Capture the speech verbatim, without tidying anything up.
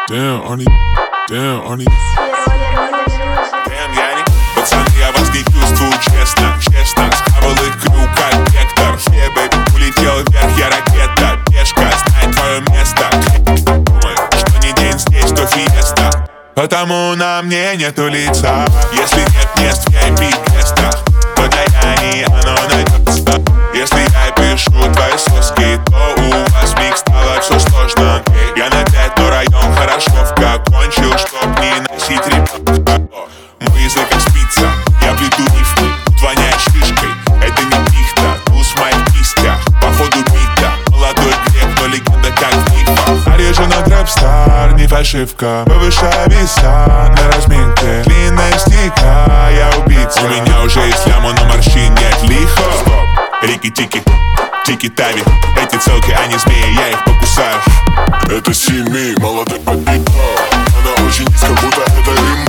Damn, Arnie, damn, Arnie. Damn, Яни. Пацаны, я вас не чувствую, честно, честно. Схавал их крюк, как вектор. Все, бэйби, улетел вверх, я ракета. Пешка, знай твое место. Думай, что не день здесь, то фиеста. Потому на мне нету лица. Если нет мест в ви ай пи-местах, то для Яни оно найдется. Если я пишу твои соски, то у вас миг стало все сложно. Я на пять, но район Хорошовка. Кончил, чтоб не носить ребенка. Мой язык как спица, я плету рифмы. Тут воняет шишкой, это не пихта. Туз в моих кистях, походу бита. Молодой грек, но легенда как в мифах. Оригинал рэп-стар, не фальшивка. Повышаю веса на разминке. Длинная стика, я убийца. У меня уже есть лямо, но морщин нет. Лихо, рики-тики, тики-тави. Эти целки, они змеи, я их покусаю. Это Сими, молодой подбиток. Она очень низко, будто это рим.